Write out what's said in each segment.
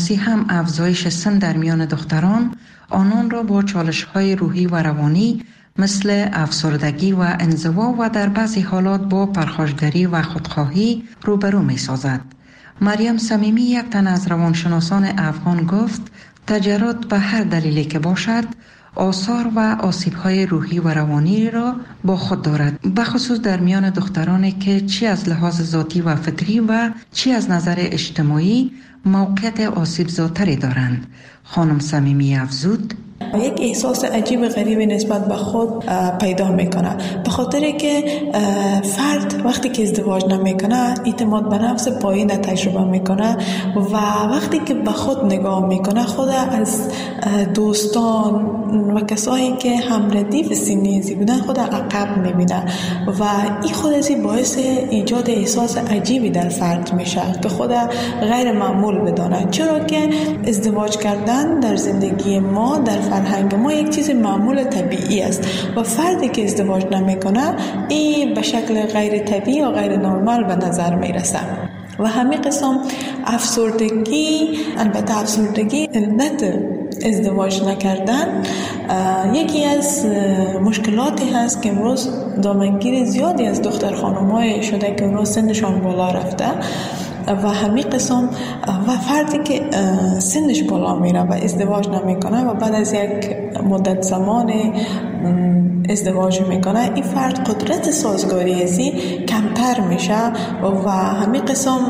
روانشناسی هم افزایش سن در میان دختران آنان را با چالش‌های روحی و روانی مثل افسردگی و انزوا و در بعضی حالات با پرخاشگری و خودخواهی روبرو می سازد. مریم صمیمی، یک تن از روانشناسان افغان، گفت تجرد به هر دلیلی که باشد آثار و آسیب‌های روحی و روانی را با خود دارد، بخصوص در میان دخترانی که چی از لحاظ ذاتی و فطری و چی از نظر اجتماعی موقعیت آسیب‌زاتری دارند. خانم صمیمی افزود: یک احساس عجیب غریبی نسبت به خود پیدا میکنه، به خاطر که فرد وقتی که ازدواج نمیکنه اعتماد به نفس پایین تجربه میکنه و وقتی که به خود نگاه میکنه خود از دوستان و کسایی که هم ردیف سنی ازی بودن خود عقب میبینه و این خود ازی باعث ایجاد احساس عجیبی در فرد میشه که خود غیر معمول بدانه، چرا که ازدواج کردن در زندگی ما، در فرهنگ ما یک چیز معمول طبیعی است و فردی که ازدواج نمیکنه این به شکل غیر طبیعی یا غیر نرمال به نظر میرسه. و همین قسم افسردگی، البته افسردگی علت ازدواج نکردن یکی از مشکلاتی هست که امروز دامنگیر زیادی از دختر خانم‌های شده که امروز سنشان بالا رفته و همین قسم و فردی که سنش بالا میره و ازدواج نمیکنه و بعد از یک مدت زمان ازدواج میکنه، این فرد قدرت سازگاری ازی کمتر میشه و همین قسم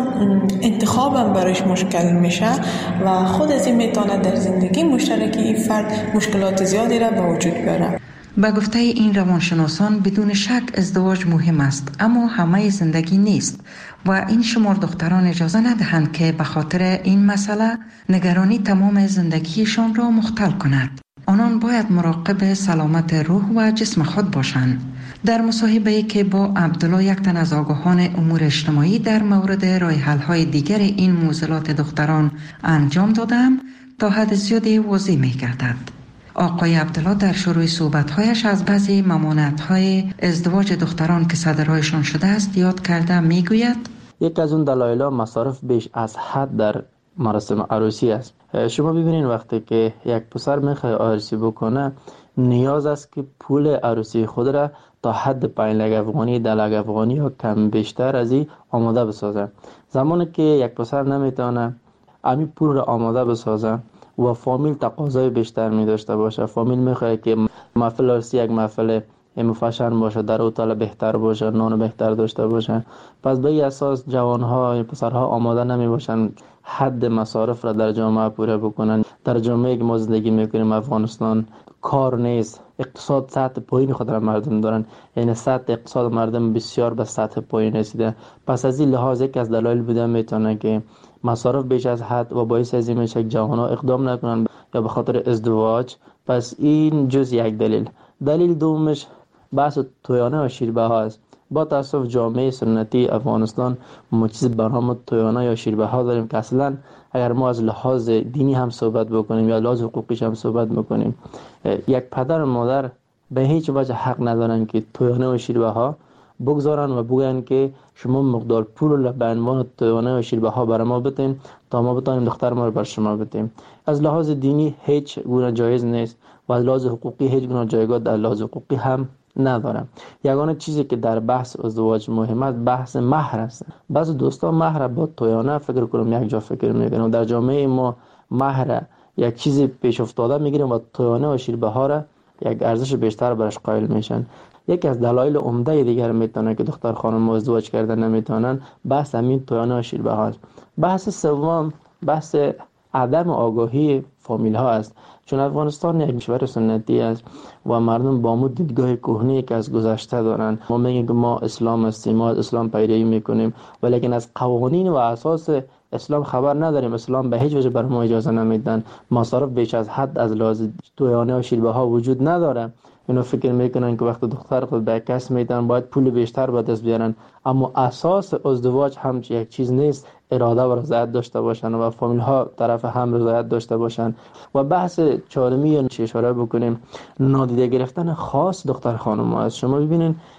انتخابم برایش مشکل میشه و خود ازی میتونه در زندگی مشترکی این فرد مشکلات زیادی را به وجود بیاره. به گفته این روانشناسان بدون شک ازدواج مهم است، اما همه زندگی نیست و این شمار دختران اجازه ندهند که به خاطر این مسئله نگرانی تمام زندگیشان را مختل کند. آنان باید مراقب سلامت روح و جسم خود باشند. در مصاحبه‌ای که با عبدالله، یک تن از آگاهان امور اجتماعی، در مورد راه حل‌های دیگر این معضلات دختران انجام دادم، تا حد زیادی واضح می‌گردد. آقای عبدالله در شروع صحبت‌هایش از بعضی ممانعت‌های ازدواج دختران که صدرهایشان شده است یاد کرده می‌گوید: یک از اون دلایل مصارف بیش از حد در مراسم عروسی است. شما ببینید وقتی که یک پسر میخواد عروسی بکنه، نیاز است که پول عروسی خود را تا حد 5 لک افغانی، 10 لک افغانی یا کم بیشتر از این آماده بسازه. زمانی که یک پسر نمیتونه همین پول را آماده بسازه و فامیل تقاضای بیشتر می داشته باشه، فامیل میخواد که محفل عروسی یک محفل فشن باشه، در هتل بهتر باشه، نان بهتر داشته باشه، پس به این اساس جوانها، پسرها آماده نمی باشن حد مصارف را در جامعه پوره بکنن. در جامعه که ما زندگی میکنیم افغانستان کار نیست، اقتصاد سطح پایین خود را مردم دارن، یعنی سطح اقتصاد مردم بسیار به سطح پایین رسیده. پس از این لحاظ یک از دلایل بوده میتونه که مصارف بیش از حد و باعث از این میشه که جوانها اقدام نکنن یا به خاطر ازدواج. پس این جز یک دلیل. دلیل دومش بحث تویانه و شیربه ها است. با تاسف جامعه سنتی افغانستان ما چیز به نام تویانه یا شیربه ها داریم که اصلا اگر ما از لحاظ دینی هم صحبت بکنیم یا لحاظ حقوقیش هم صحبت بکنیم، یک پدر و مادر به هیچ وجه حق ندارن که تویانه و شیربه ها بگذارن و بگن که شما مقدار پول را به عنوان تویانه و شیربه ها برای ما بتین تا ما بتونیم دختر ما رو بر شما بدیم. از لحاظ دینی هیچ گونه جایز نیست و از لحاظ حقوقی هیچ گونه جایگاه در لحاظ حقوقی هم ندارم. یگانه چیزی که در بحث ازدواج مهم است بحث مهر است. بعضی دوستان مهر با تویانه فکر کنم یک جا فکر میکنن. در جامعه ما مهر یک چیزی پیش افتاده میگیریم و تویانه و شیربه ها را یک ارزش بیشتر برش قائل میشن. یکی از دلایل عمده دیگر میتونه که دختر خانم ازدواج کردن نمیتونن بحث همین تویانه و شیربه ها است. بحث سوم بحث عدم آگاهی فامیل ها است. چون افغانستان یک کشور سنتی است و مردم با مو دیدگاه کهنی که از گذشته دارن. ما میگیم که ما اسلام هستیم، ما اسلام پیروی میکنیم، ولیکن از قوانین و اساس اسلام خبر نداریم. اسلام به هیچ وجه بر ما اجازه نمیدن. مصارف بیش از حد از لحاظ تویانه و شیربه ها وجود نداره. اینو فکر میکنن که وقتی دختر خود به کس میدن باید پول بیشتر به دست بیارن، اما اساس ازدواج هم یک چیز نیست. اراده و رضایت داشته باشن و فامیل ها طرف هم رضایت داشته باشن. و بحث چهارمی اشاره بکنیم نادیده گرفتن خاص دختر خانم ها است. شما ببینید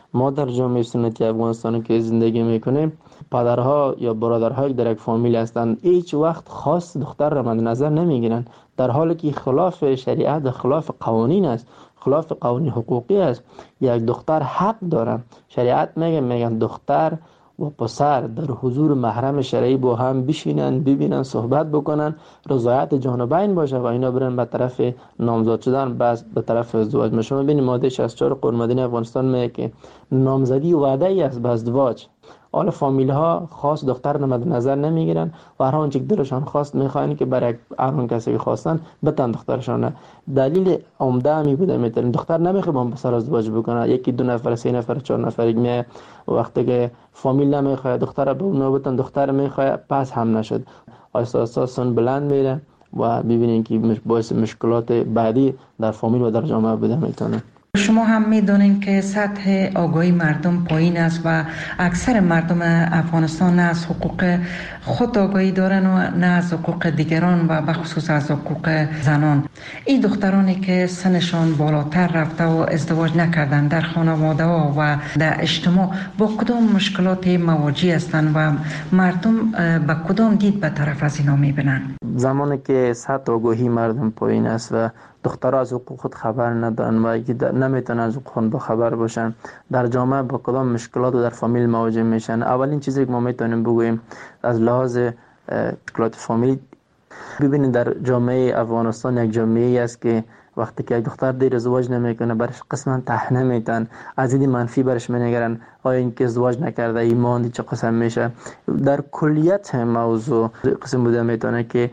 ما در جامعه سنتی افغانستان که زندگی میکنیم، پدرها یا برادرها در یک فامیل هستند، هیچ وقت خاص دختر را مد نظر نمیگیرن، در حالی که خلاف شریعت و خلاف قوانین است، خلاف قوانین حقوقی است. یک دختر حق داره. شریعت میگن دختر و پسر در حضور محرم شرعی با هم بشینن، ببینن، صحبت بکنن، رضایت جانبین باشه و اینا برن به طرف نامزد شدن، بس به طرف ازدواج. شما ببینید ماده 64 قانون مدنی افغانستان میگه که نامزدی وعده ای است به ازدواج. حالا فامیل ها خاص دختر مد نظر نمیگیرن و هر آنچه که دلشان خواست میخواین که برای هر کسی که خواستن بتن دخترشان. دلیل عمده می بوده میتونن دختر نمیخواد با پسر ازدواج بکنه، یکی دو نفر، سه نفر، چهار نفر میه، وقتی که فامیل نمیخواد دختر به اونها بتن، دختر میخواد پس هم نشد، آهسته سن بلند میره و ببینین که باعث مشکلات بعدی در فامیل و در جامعه بوده میتونه. شما هم میدونین که سطح آگاهی مردم پایین است و اکثر مردم افغانستان نه از حقوق خود آگاهی دارن و نه از حقوق دیگران و بخصوص از حقوق زنان. این دخترانی که سنشان بالاتر رفته و ازدواج نکردن در خانواده ها و در اجتماع با کدام مشکلات مواجه هستند و مردم به کدام دید به طرف از اینا میبینن؟ زمانی که سطح آگاهی مردم پایین است و دخترها از حقوق خود خبر ندارن و نمیتونن از حقوق خود خبر باشن، در جامعه با کدام مشکلات و در فامیل مواجه میشن. اولین چیزی که ما میتونیم بگوییم از لحاظ مشکلات فامیل، ببینید در جامعه افغانستان یک جامعه است که وقتی که یک دختر دیر ازدواج نمیکنه برش قسما طعنه میتن، از دید منفی برش مینگرن، آیا این که ازدواج نکرده ایمان چه قسم میشه. در کلیت موضوع قسم بوده میتونه که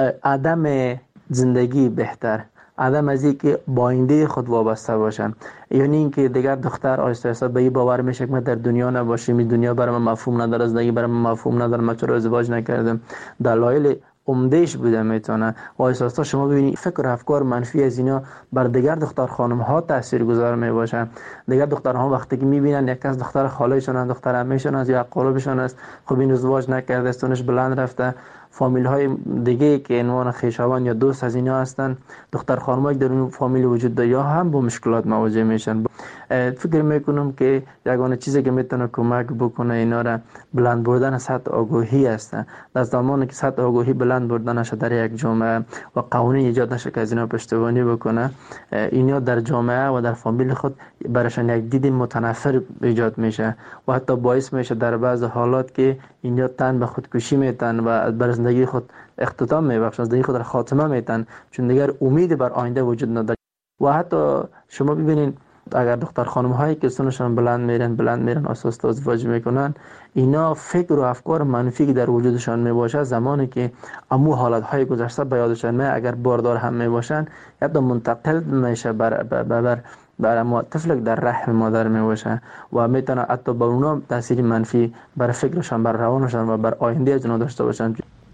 عدم زندگی بهتر، عدم از این که با آینده خود وابسته باشن، یعنی اینکه دیگر دختر آهسته آهسته به این باور میشه که من در دنیا نباشم، این دنیا برای من مفهوم نداره، زندگی برای من مفهوم نداره، من چرا ازدواج نکردم. دلایل عمدهش بوده میتونه و آهسته آهسته شما ببینید فکر و افکار منفی از اینا بر دیگر دختر خانم ها تاثیرگذار میباشن. دیگر دخترها وقتی که میبینن یک از دختر خاله‌شون، دختر عمه‌شون است یا قربشون است، خب این ازدواج نکرده، سنش بلند رفته، فامیل های دیگه که عنوان خویشاوند یا دوست از اینا هستن، دختر خانمایی در اون فامیل وجود داره یا هم با مشکلات مواجه میشن. فکر میکنم که یگانه چیزی که میتونه کمک بکنه اینا را بلند بردن سطح آگاهی است. در زمانی که سطح آگاهی بلند بردن نشه در یک جامعه و قوانین ایجاد نشه که از اینا پشتیبانی بکنه، اینا در جامعه و در فامیل خود براشون یک دید متنفر ایجاد میشه و حتی باعث میشه در بعض حالات که اینا تن به خودکشی میتن و بر زندگی خود اختتام میبخشن، زندگی خود را خاتمه میتن، چون دیگر امید بر آینده وجود نداره. و حتی شما ببینید اگر دختر خانم هایی که سنشان بلند میرن اساس ازدواج میکنن، اینا فکر و افکار منفی که در وجودشان میباشه زمانی که امو حالت های گذشته به یادشان میاد، اگر باردار هم میباشن یا منتقل میشه بر طفل در رحم مادر میباشه و میتونه حتی به اونا تاثیر منفی بر فکرشان، بر روانشان و بر آینده اونا داشته باشن.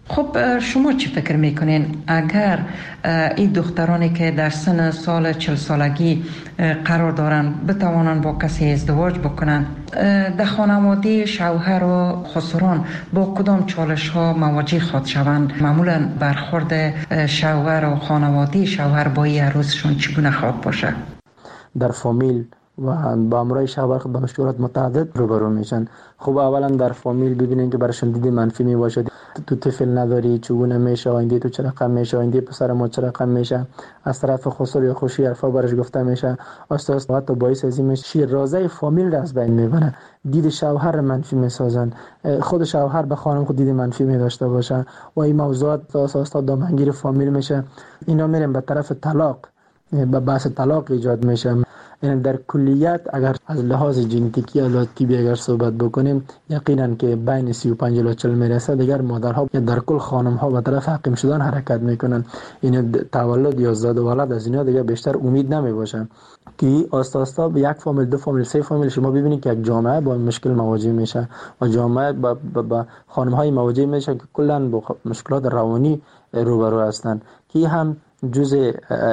خب شما چی فکر میکنین اگر این دخترانی که در سن سال 40 سالگی قرار دارن بتوانن با کسی ازدواج بکنن، در خانواده شوهر و خسران با کدام چالش ها مواجه خواهد شوند؟ معمولا برخورد شوهر و خانواده شوهر با این عروسشون چگونه خواهد باشه؟ در فامیل و با امرای شوهر با مشکلات متعدد روبرو میشن. خب اولا در فامیل ببینین که براشون دید منفی میباشه، تو طفل نداری چگونه میشه، آینده تو چه رقم میشه، آینده پسر ما چه رقم میشه، از طرف خسر یا خوشی حرفا برش گفته میشه، آستا حتی باعث از این میشه شیرازه فامیل را از بین میبره، دید شوهر منفی میسازن، خود شوهر به خانم خود دید منفی میداشته باشه و این موضوعات اساسا دامنگیر فامیل میشه. اینا میرن به طرف طلاق، به بحث طلاق ایجاد میشه. یعنی در کلیت اگر از لحاظ ژنتیکی یا لحاظ طبی اگر صحبت بکنیم، یقینا که بین 35 الی 40 میرسه دیگر مادرها یا در کل خانم ها به طرف حقیم شدن حرکت میکنن. این تولد یا زاد و ولد از اینا دیگر بیشتر امید نمیباشه که آستا به یک فامیل، دو فامیل، سه فامیل شما ببینید که یک جامعه با مشکل مواجه میشه و جامعه با خانم های مواجه میشه که کلا با مشکلات روانی روبرو هستند که هم جزء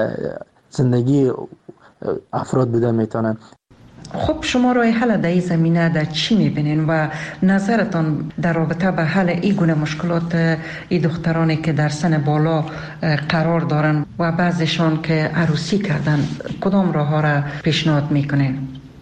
زندگی افراد بوده میتونن. خب شما راه حل در این زمینه در چی میبینین و نظرتان در رابطه به حل این گونه مشکلات این دخترانی که در سن بالا قرار دارن و بعضیشان که عروسی کردن، کدام راه ها را پیشنهاد میکنین؟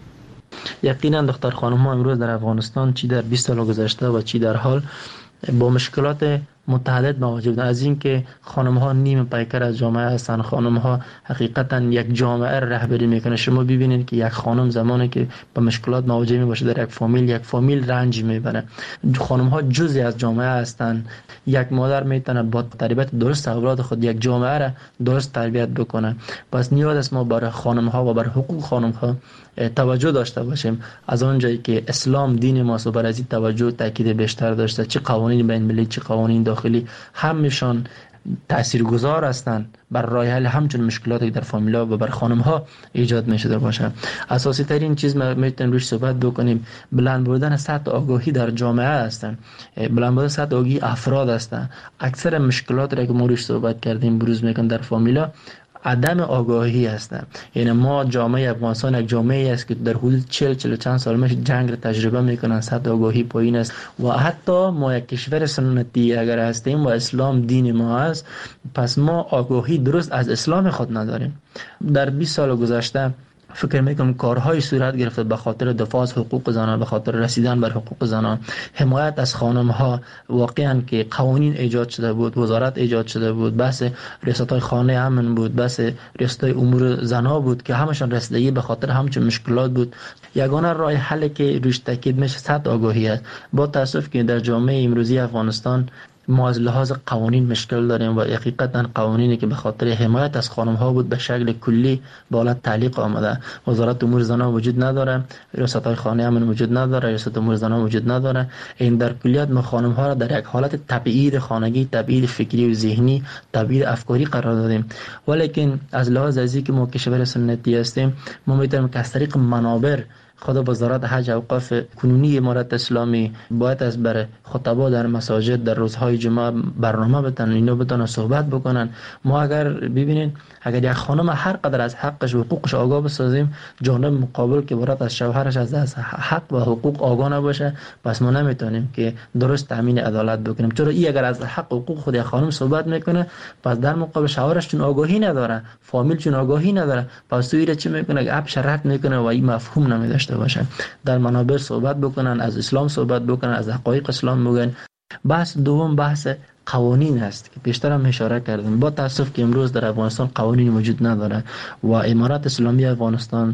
یقینا دختر خانم ها امروز در افغانستان چی در 20 سال گذشته و چی در حال با مشکلات متعدد مواجه بودن. از این که خانم ها نیم پیکر از جامعه هستند، خانم ها حقیقتا یک جامعه رهبری میکنه. شما ببینید که یک خانم زمانی که با مشکلات مواجه می باشه در یک فامیل رنج میبره. خانم ها جزئی از جامعه هستند. یک مادر میتونه با تربیت درست اولاد خود یک جامعه را درست تربیت بکنه. پس نیاز است ما برای خانم ها و برای حقوق خانم ها توجه داشته باشیم. از اونجایی که اسلام دین ماست و بر از این توجه تاکید بیشتر داشته، چه قوانین بین المللی چه قوانین داخلی همشان تاثیرگذار هستند بر راه حل همچون مشکلاتی در فامیلا و بر خانم ها ایجاد میشده باشه. اساسی ترین چیز ما میتونیم روش صحبت بکنیم بلند بردن سطح آگاهی در جامعه هستند، بلند بردن سطح آگاهی افراد هستند. اکثر مشکلات را که ما روش صحبت کردیم بروز میکنن در فامیلا عدم آگاهی هستند. یعنی ما جامعه افغانستان یک جامعه است که در حدود 40 چند سال میشه جنگ را تجربه میکنن، سطح آگاهی پایین است و حتی ما یک کشور سنتی اگر هستیم و اسلام دین ما است، پس ما آگاهی درست از اسلام خود نداریم. در 20 سال گذشته فکر میکنم کارهای صورت گرفته به خاطر دفاع از حقوق زنان، به خاطر رسیدن بر حقوق زنان، حمایت از خانم ها. واقعا که قوانین ایجاد شده بود، وزارت ایجاد شده بود، بحث ریاست های خانه امن بود، بحث ریاست های امور زنا بود که همشان رسیدگی به خاطر همچون مشکلات بود. یگانه راه حل که روش تاکید میشه سطح آگاهی است. با تاسف که در جامعه امروزی افغانستان ما از لحاظ قوانین مشکل داریم و حقیقتا قوانینی که به خاطر حمایت از خانم ها بود به شکل کلی به حالت تعلیق آمده. وزارت امور زنان وجود نداره، ریاست های خانه امن وجود نداره، ریاست امور زنان وجود نداره. این در کلیت ما خانم ها را در یک حالت تبعید خانگی، تبعید فکری و ذهنی، تبعید افکاری قرار دادیم. ولیکن از لحاظ ازی که ما کشور سنتی هستیم، ما میتونیم که از طریق منابر خود وزارت حج اوقاف کنونی امارت اسلامی باید از بر خطبا در مساجد در روزهای جمعه برنامه بتن، اینا بتونن صحبت بکنن. ما اگر ببینین اگر یک خانم هر قدر از حقش و حقوقش آگاه بسازیم، جانب مقابل که برات از شوهرش از حق و حقوق آگاه نباشه، پس ما نمیتونیم که درست تامین عدالت بکنیم. چرا این اگر از حق و حقوق خود یک خانم صحبت میکنه، پس در مقابل شوهرش چون آگاهی نداره، فامیل چون آگاهی نداره، پس تو ایره چی میکنه؟ اپ شرط میکنه و این مفهوم نمیداشته باشه. در منابر صحبت بکنن، از اسلام صحبت بکنن، از حقایق اسلام بگن. بحث دوم بحث قوانین هست که بیشتر هم اشاره کردم. با تاسف که امروز در افغانستان قوانین وجود نداره و امارت اسلامی افغانستان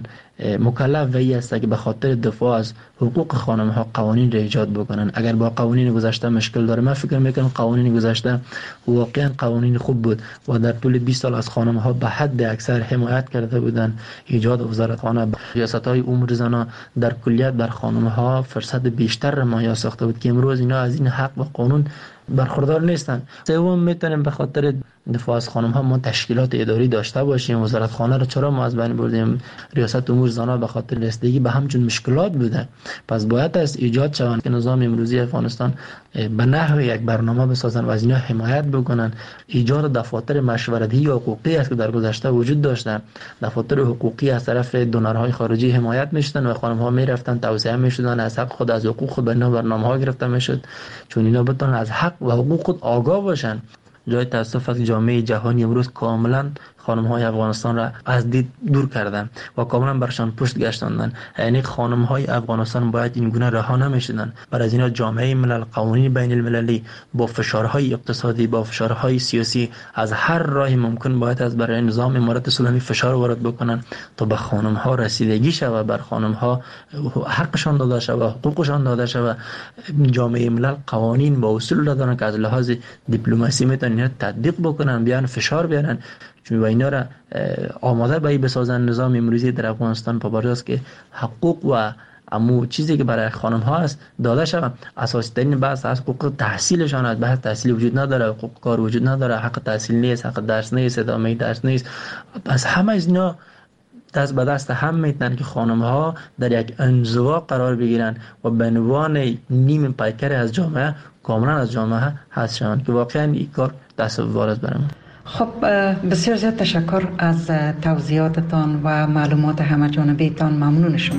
مکلف وی است که به خاطر دفاع از حقوق خانم ها قوانین را ایجاد بکنن. اگر با قوانین گذشته مشکل داره، من فکر میکنم قوانین گذشته واقعا قوانین خوب بود و در طول 20 سال از خانم ها به حد اکثر حمایت کرده بودن. ایجاد وزارتخانه، ریاست های امور زنان در کلیت بر خانم ها فرصت بیشتر مهیا ساخته بود که امروز اینا از این حق و قانون برخوردار نیستن. سوم میتونیم به خاطر دفاع از خانم ها ما تشکیلات اداری داشته باشیم. وزارت خانه رو چرا ما از بین بردیم؟ ریاست امور زنان به خاطر رسیدگی به همچون مشکلات بوده. پس باید از ایجاد شوند که نظام امروزی افغانستان به نحو یک برنامه بسازن و از اینا حمایت بکنن. ایجاد دفاتر مشورتی یا حقوقی است که در گذشته وجود داشته. دفاتر حقوقی از طرف دونرهای خارجی حمایت میشدن و خانم ها میرفتن توسعه میشدن، از حق خود از حقوق خود به برنامه ها گرفته میشد چون اینا بتونن از حق و حقوق خود آگاه باشن. جای تاسف است جامعه جهانی امروز کاملا خانم های افغانستان را از دید دور کردن و کاملا برشان پشت گشتاندن. یعنی خانم های افغانستان باید این گونه رها نمیشدن. برای اینا جامعه ملل، قوانین بین المللی با فشارهای اقتصادی، با فشارهای سیاسی از هر راهی ممکن باید از برای نظام امارت اسلامی فشار وارد بکنن تا به خانم ها رسیدگی شود، بر خانم ها حقشان داده شود، حقوقشان داده شود. جامعه ملل قوانین با اصول دارن که از لحاظ دیپلماسی میتونن تطبیق بکنن، بیان فشار بیارن چون اینا را آماده به بسازن. نظام امروزی در افغانستان پابرجاست که حقوق و امو چیزی که برای خانم ها است داده شود. اساسی ترین بحث از حقوق تحصیلشان است. بحث تحصیل وجود نداره، حقوق کار وجود نداره، حق تحصیل نیست، حق درس نیست، ادامه درس نیست. پس همه از اینا دست به دست هم میتونن که خانم ها در یک انزوا قرار بگیرن و به عنوان نیم پیکر از جامعه کاملا از جامعه حذف شوند که واقعا این کار تصور است برام. خب بسیار زیاد تشکر از توضیحاتتان و معلومات همه جانبیتان. ممنون شما.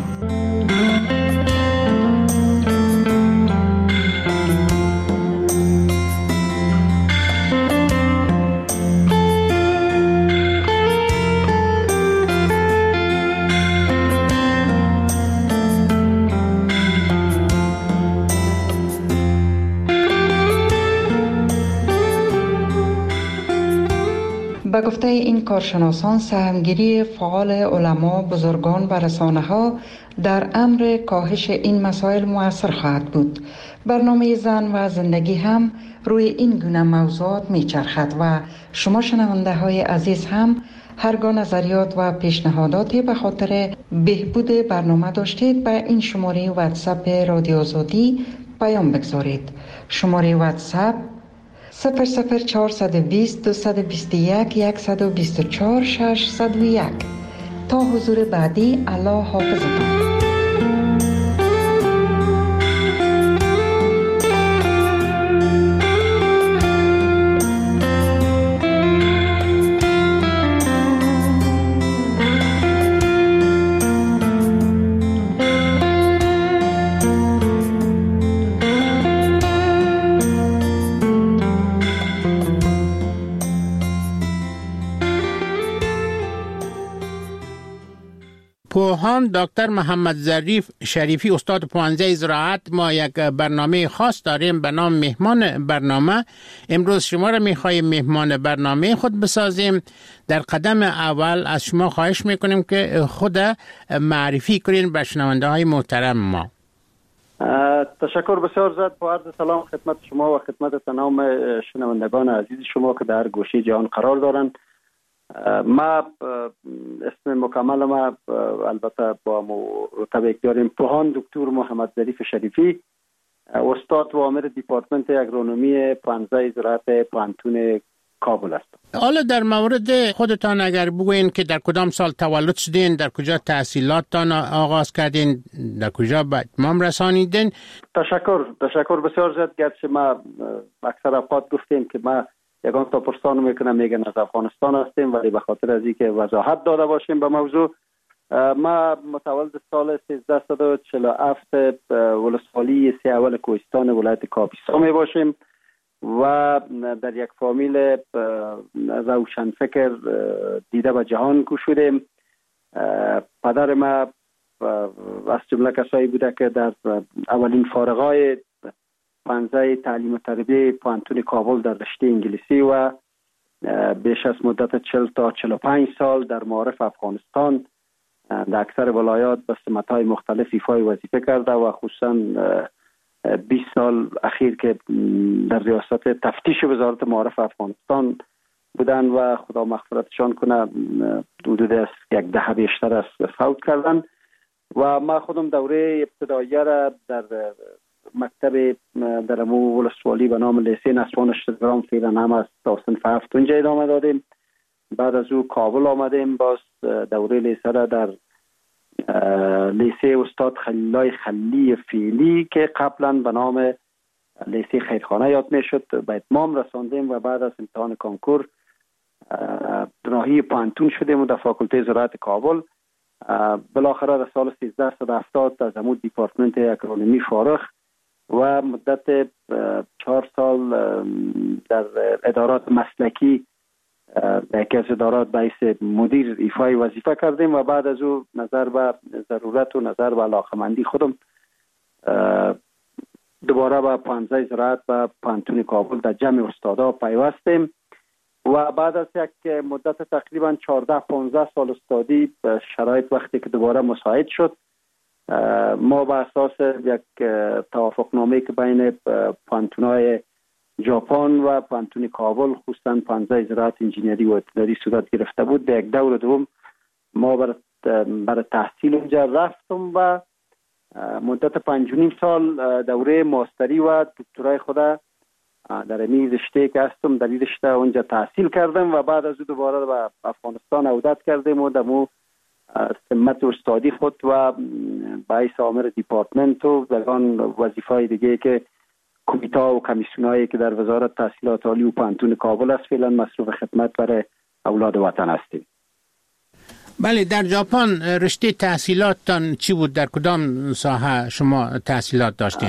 به گفته این کارشناسان سهمگیری فعال علما، بزرگان و رسانه‌ها در امر کاهش این مسائل مؤثر خواهد بود. برنامه زن و زندگی هم روی این گونه موضوعات میچرخد و شما شنونده های عزیز هم هرگاه نظریات و پیشنهاداتی به خاطر بهبود برنامه داشتید به این شماره واتساپ رادیو آزادی پیام بگذارید. شماره واتساپ 00420 221 124 601. تا حضور بعدی، الله حافظتان. پوهان دکتر محمد ظریف شریفی استاد پوهنځی زراعت ما یک برنامه خاص داریم به نام مهمان برنامه. امروز شما را می‌خواهیم مهمان برنامه خود بسازیم. در قدم اول از شما خواهش میکنیم که خود معرفی کنین به شنونده های محترم ما. تشکر بسیار زیاد. با عرض سلام خدمت شما و خدمت تمام شنوندگان عزیز شما که در گوشه جهان قرار دارند. ما اسم مکمل ما البته با مرتبه داریم پوهان دکتر محمد ظریف شریفی، استاد و عامل دیپارتمنت اگرونومی پوهنځی زراعت پوهنتون کابل است. حالا در مورد خودتان اگر بگوین که در کدام سال تولد شدین، در کجا تحصیلاتتان آغاز کردین، در کجا به اتمام رسانیدین؟ تشکر بسیار زیاد. گرچه ما اکثر اوقات گفتیم که ما یگان تا پرسان میکنم میگن از افغانستان هستیم، ولی به خاطر از اینکه وضاحت داده باشیم به موضوع، ما متولد سال 1347 ولسوالی سی اول کوهستان ولایت کاپیسا می باشیم و در یک فامیل روشنفکر دیده به جهان کوشیدیم. پدر ما از جمله کسایی بوده که در اولین فارغای پوهنځی تعلیم و تربیه پوهنتون کابل در رشته انگلیسی و بیش از مدت 40 تا 45 سال در معارف افغانستان در اکثر ولایات به سمت‌های مختلف ایفای وظیفه کرده و خصوصا 20 سال اخیر که در ریاست تفتیش وزارت معارف افغانستان بودن و خدا مغفرتشان کنه حدود از یک دهه بیشتر از فوت کردن. و ما خودم دوره ابتدایی را در مکتب در امو ولسوالی به نام لیسه نسوان اشترام فعلا هم از تا صنف 7 اونجا ادامه دادیم. بعد از او کابل آمدیم، باز دوره لیسه را در لیسه استاد خلیلای خلی فعلی که قبلا به نام لیسه خیرخانه یاد می شد به اتمام رساندیم و بعد از امتحان کانکور راهی پوهنتون شدیم و در فاکولته زراعت کابل. بالاخره در سال 1370 از امو دیپارتمنت اگرونومی فارغ و مدت 4 سال در ادارات مسلکی در یکی از ادارات به حیث مدیر ایفای وظیفه کردیم و بعد از او نظر به ضرورت و نظر به علاقمندی خودم دوباره به پوهنځی زراعت و پوهنتون کابل در جمع استادا پیوستیم و بعد از یک مدت تقریبا 14-15 سال استادی شرایط وقتی که دوباره مساعد شد، ما به اساس یک توافقنامه که بین پوهنتون‌های ژاپن و پوهنتون کابل خصوصا پوهنځی زراعت انجینری و اطلاعاتی صورت گرفته بود، به یک دور دوم ما برای تحصیل اونجا رفتم و مدت 5.5 سال دوره ماستری و دکترای خود در این رشته که هستم در این رشته اونجا تحصیل کردم و بعد از او دوباره به افغانستان عودت کردیم و دمو سمت استادی خود و باعث عامل دیپارتمنت و دگان وظیفه‌های دیگه که کمیته و کمیسیونایی که در وزارت تحصیلات عالی و پوهنتون کابل است فعلا مصروف خدمت برای اولاد وطن هستیم. بله، در ژاپن رشته تحصیلاتتان چی بود؟ در کدام ساحه شما تحصیلات داشتین؟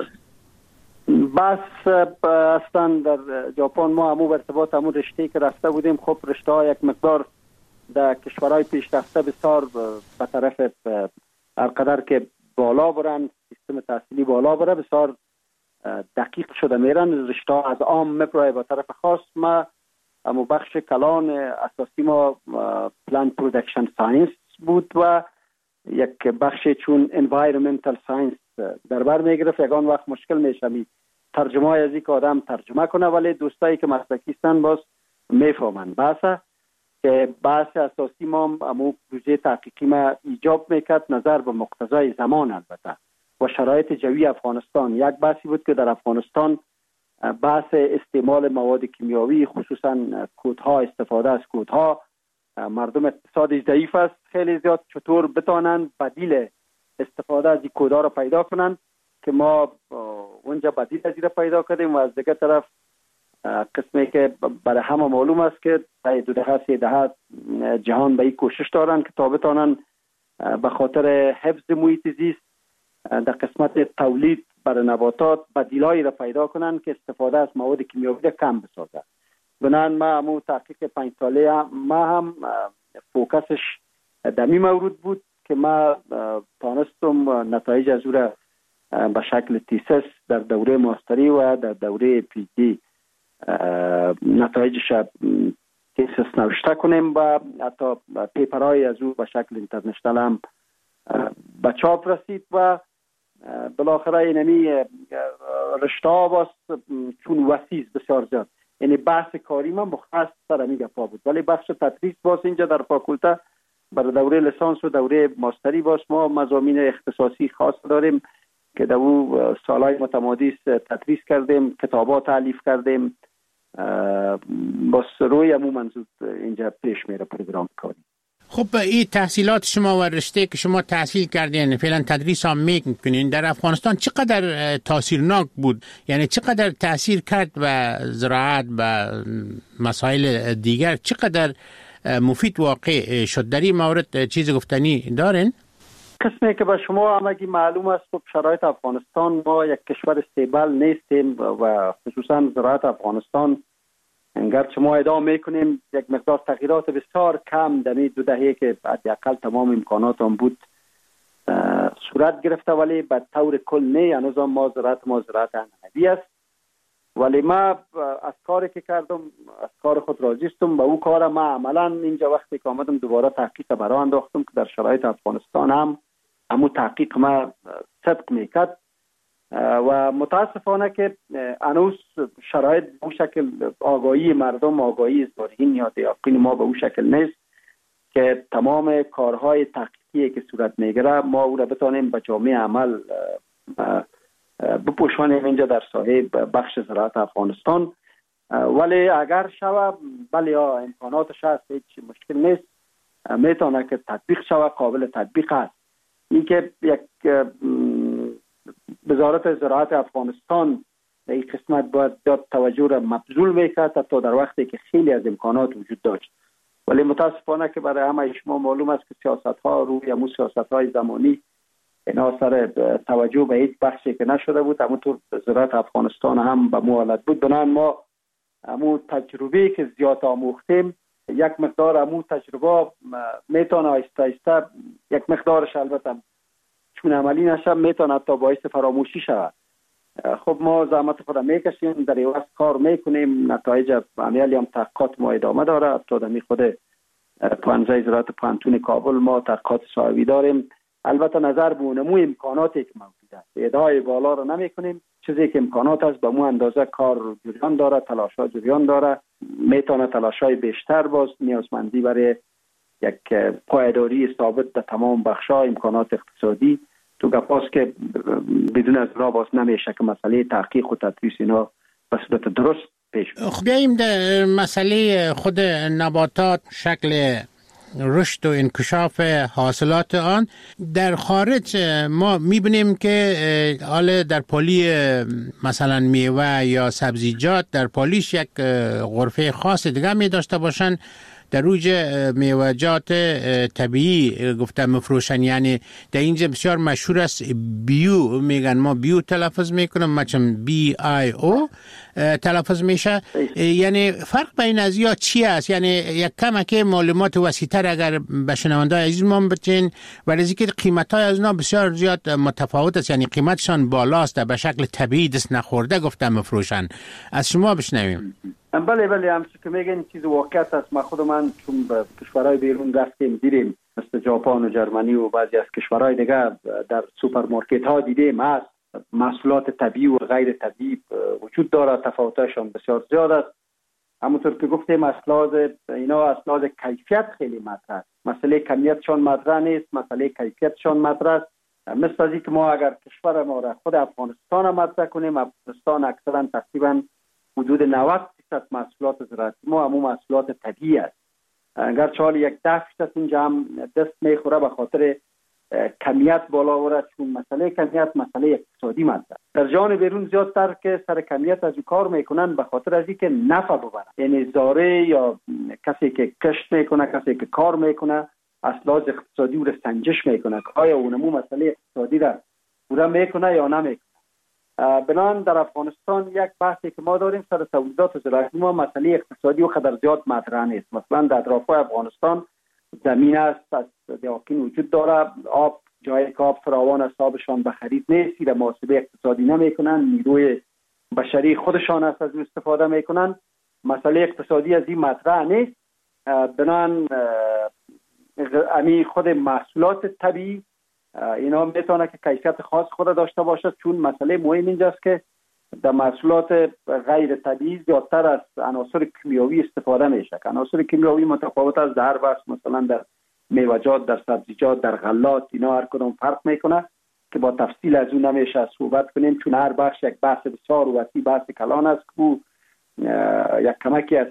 بس اصلا در ژاپن ما همون ارتباط همون رشته که رفته بودیم، خب رشته ها یک مقدار در کشورهای پیشرفته بسیار به طرف هرقدر که بالا برن، سیستم تحصیلی بالا بره بسیار دقیق شده میرن. رشته ها از عام میبره به طرف خاص. ما اما بخش کلان اساسی ما پلان پرودکشن ساینس بود و یک بخش چون انوایرمنتال ساینس در بر میگرفت. یگان وقت مشکل میشه ترجمه از این که آدم ترجمه کنه، ولی دوستایی که مسلکی هستن باز میفهمن. بحث که بحث اساسی ما امو پروژه تحقیقی ما ایجاب میکرد نظر به مقتضای زمان البته و شرایط جوی افغانستان. یک بحثی بود که در افغانستان بحث استعمال مواد کیمیاوی خصوصا کودها، استفاده از کودها، مردم اقتصادی ضعیف است خیلی زیاد، چطور بتانند بدیل استفاده از این کودها را پیدا کنند که ما اونجا بدیل از این پیدا کردیم. و از دیگه طرف قسمی که برای همه معلوم است که در 2 دهه جهان به این کوشش دارند که تا بتانند به خاطر حفظ محیط زیست در قسمت تولید برای نباتات بدیلایی را پیدا کنند که استفاده از مواد کیمیاوی را کم بسازد. بنان ما همون تحقیق 5 ساله ما هم فوکسش دمی مورد بود که ما تانستم نتایج از او را به شکل تیسس در دوره ماستری و در دوره پی دی نتایجش تیسس نوشته کنیم و حتی پیپرهای از او به شکل اینترنشنال هم به چاپ رسید و بالاخره اینمی رشته ها باست چون وسیع بسیار زیاد. یعنی بحث کاری ما مختص سر همی گپا بود، ولی بخش تدریس باز اینجا در فاکولته برای دوره لیسانس و دوره ماستری باز ما مضامین اختصاصی خاص داریم که در او سالهای متمادی تدریس کردیم، کتابات تالیف کردیم. باز روی همون منظور اینجا پیش میره پروگرام کاری. خب این تحصیلات شما و رشته که شما تحصیل کردین فعلا تدریس هم میکنین در افغانستان چقدر تاثیرناک بود؟ یعنی چقدر تاثیر کرد و زراعت و مسائل دیگر چقدر مفید واقع شد؟ در این مورد چیز گفتنی دارین؟ قسمی که به شما همگی معلوم است خب شرایط افغانستان ما یک کشور استیبل نیستیم و خصوصا زراعت افغانستان گرچه ما ادامه میکنیم یک مقدار تغییرات بسیار کم در 2 دهه که حداقل تمام امکانات هم بود صورت گرفته، ولی به طور کل نه. هنوز ما زراعت عنعنوی است، ولی ما از کاری که کردم از کار خود راضی هستم. به او کار ما عملا اینجا وقتی که آمدم دوباره تحقیق برای انداختم که در شرایط افغانستان هم همون تحقیق ما صدق میکرد و متاسفانه که هنوز شرایط به اون شکل آگاهی مردم، آگاهی زارعین یا دیاقین ما به اون شکل نیست که تمام کارهای تحقیقی که صورت میگیره ما او را بتانیم به جامعه عمل بپوشانیم اینجا در ساحه بخش زراعت افغانستان. ولی اگر شوه بله یا امکاناتش هست هیچ مشکل نیست، میتونه که تطبیق شوه، قابل تطبیق است. این که یک وزارت زراعت افغانستان در این قسمت باید توجه را مبذول میکرد حتی در وقتی که خیلی از امکانات وجود داشت. ولی متاسفانه که برای همه شما معلوم است که سیاست ها روی همون سیاست های زمانی اینا سر توجه به هیچ بخشی که نشده بود. همونطور زراعت افغانستان هم به موالت بود. بنابراین ما همون تجربه که زیاد آموختیم یک مقدار همون تجربه میتونه آیسته آیسته یک مقدارش البته چون عملی نشه میتونه تا باعث فراموشی شود. خب ما زحمت خود میکشیم، در عوض کار میکنیم، نتایج عملی هم تحقیقات ما ادامه داره. حتی در خود پانزه زراعت پانتون کابل ما تحقیقات صاحبی داریم. البته نظر به اونمو امکاناتی که موجود است ادعای بالا رو نمی کنیم، چیزی که امکانات است به مو اندازه کار جریان داره، تلاش‌ها جریان داره، میتونه تلاش‌های بیشتر باز نیازمندی برای یک پایداری ثابت در تمام بخش‌ها امکانات اقتصادی تو گپاست که بدون از راه باز نمیشه که مسئله تحقیق و تدریس اینا به صورت درست پیش بره. خب بیاییم در مسئله خود نباتات، شکل رشد و انکشاف حاصلات آن در خارج ما میبینیم که حالا در پالی مثلا میوه یا سبزیجات در پالیش یک غرفه خاص دیگه می داشته باشن، در روج میوه‌جات طبیعی گفتم مفروشن. یعنی در اینجا بسیار مشهور است بیو میگن، ما بیو تلفظ میکنم، مثلا BIO تلفظ میشه. یعنی فرق بین از یا چی است؟ یعنی یک کمک معلومات وسیع‌تر اگر به شنونده‌های عزیز ما بتین، ولی از اینکه قیمت‌های از اینا بسیار زیاد متفاوت است، یعنی قیمتشان بالاست، به شکل طبیعی دست نخورده گفتم مفروشن. از شما بشنویم. بله همچون که میگن چیز واقعیت است. ما چون به کشورهای بیرون رفتیم دیدیم، مثل ژاپن و جرمنی و بعضی از کشورهای دیگه در سوپرمارکت ها دیدیم هست محصولات طبیعی و غیر طبیعی وجود داره، تفاوتشان بسیار زیاد است. همونطور که گفتیم اینا از لحاظ کیفیت خیلی مطرح است. مسئله کمیتشان مطرح نیست، مسئله کیفیتشان مطرح است. مثل از اینکه ما اگر کشور ما را خود افغانستان مطرح کنیم، افغانستان اکثرا تقریبا حدود 90% محصولات زراعتی ما همون محصولات طبیعی است. اگر چال 10% اینجا هم دست میخوره به خاطر کمیت بالا ورد، چون مسئله کمیت مسئله اقتصادی مطرح. در جهان بیرون زیادتر که سر کمیت از کار میکنن به خاطر از اینکه نفع ببرن، یعنی زاره یا کسی که کشت میکنه، کسی که کار میکنه از لحاظ اقتصادی او را سنجش میکنه که آیا اونمو مسئله اقتصادی را پورا میکنه یا نمیکنه. بنان در افغانستان یک بحثی که ما داریم سر تولیدات زراعتی ما مسئله اقتصادی و قدر زیاد مطرح نیست. مثلا در اطراف افغانستان زمین است، از دیاکین وجود داره، آب جای که آب فراوان است، آبشان به خرید نیست، در محاسبه اقتصادی نمیکنن، نیروی بشری خودشان است از استفاده میکنن، مسئله اقتصادی از این مطرح نیست. بنان امی خود محصولات طبیعی اینا میتونه که کیفیت خاص خود داشته باشد، چون مسئله مهم اینجاست که در محصولات غیر طبیعی زیادتر از عناصر کیمیاوی استفاده میشه. عناصر کیمیاوی متفاوت است در هر بخش، مثلا در میوه‌جات، در سبزیجات، در غلات، اینا هر کدوم فرق میکنه که با تفصیل از اون نمیشه صحبت کنیم، چون هر بخش یک بحث بسیار وسیع، بحث کلان است که یک کمکی از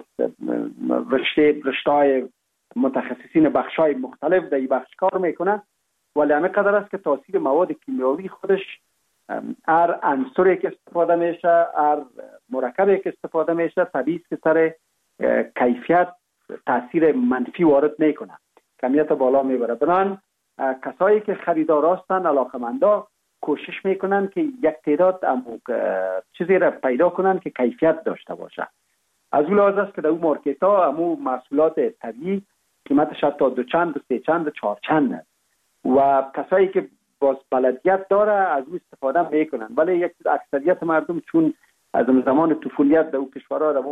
رشته‌های متخصصین بخش‌های مختلف در این بخش کار میکنه. ولی همه قدر است که تاثیر مواد کیمیاوی خودش هر عنصری که استفاده میشه، هر مرکبی که استفاده میشه، طبیعی که سر کیفیت تاثیر منفی وارد میکنه، کمیت بالا میبره. بنان کسایی که خریدار هستند، علاقمندا، کوشش میکنن که یک تعداد چیزی را پیدا کنن که کیفیت داشته باشه. از اون لحاظ است که در اون مارکت ها همو محصولات طبیعی قیمتش حتی 2 چند، 3 چند، 4 چند است و کسایی که باز بلدیت داره از اون استفاده میکنن. ولی یک اکثریت مردم چون از زمان طفولیت در اون کشورها در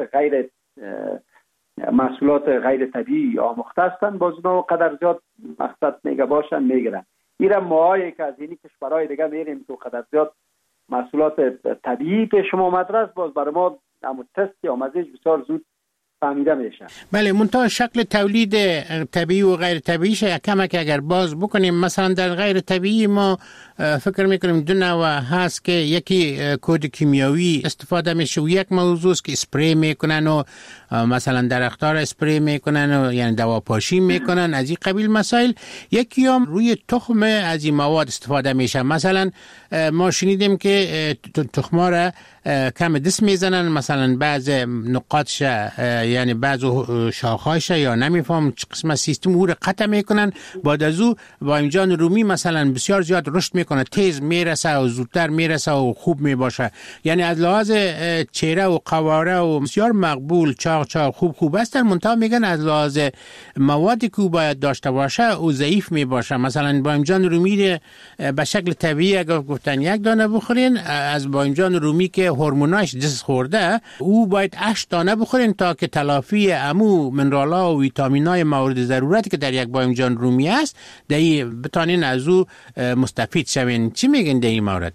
محصولات غیر طبیعی آموخته هستند، باز اونها قدر زیاد مقصد میگه باشن میگیرن. ایران ماهایی که از این کشورهای دیگه میریم تو قدر زیاد محصولات طبیعی پیش ما مدرس، باز برای ما همون تست یا مزیج بسیار زود فهمیده میشه. بله، منتها شکل تولید طبیعی و غیر طبیعیش کمک اگر باز بکنیم، مثلا در غیر طبیعی ما فکر میکنیم 2 نوع هست که یکی کود کیمیاوی استفاده میشه و یک موضوع است که اسپری میکنن و مثلا درختار اسپری میکنن و یعنی دواپاشی میکنن، از این قبیل مسائل. یکی هم روی تخم از این مواد استفاده میشه. مثلا ما شنیدیم که تخما را کم دست میزنن، مثلا بعض نقاطش یعنی بعض شاخهاش یا نمیفهم چه قسم سیستم او را قطع میکنن، بعد از او بایمجان رومی مثلا بسیار زیاد رشد میکنه، تیز میرسه و زودتر میرسه و خوب میباشه. یعنی از لحاظ چهره و قواره و بسیار مقبول، چاق خوب هستن، منتها میگن از لحاظ موادی که باید داشته باشه او ضعیف میباشه. مثلا بایمجان رومی به شکل طبیعی اگر گفتن 1 دانه بخورین، از بایمجان رومی که هورموناش دست خورده او باید 8 دانه بخورین تا که تلافی امو منرال‌ها و ویتامین‌های مورد ضرورتی که در یک بایمجان رومی است دایی بتانین از او مستفید شوین. چی میگن در این مورد؟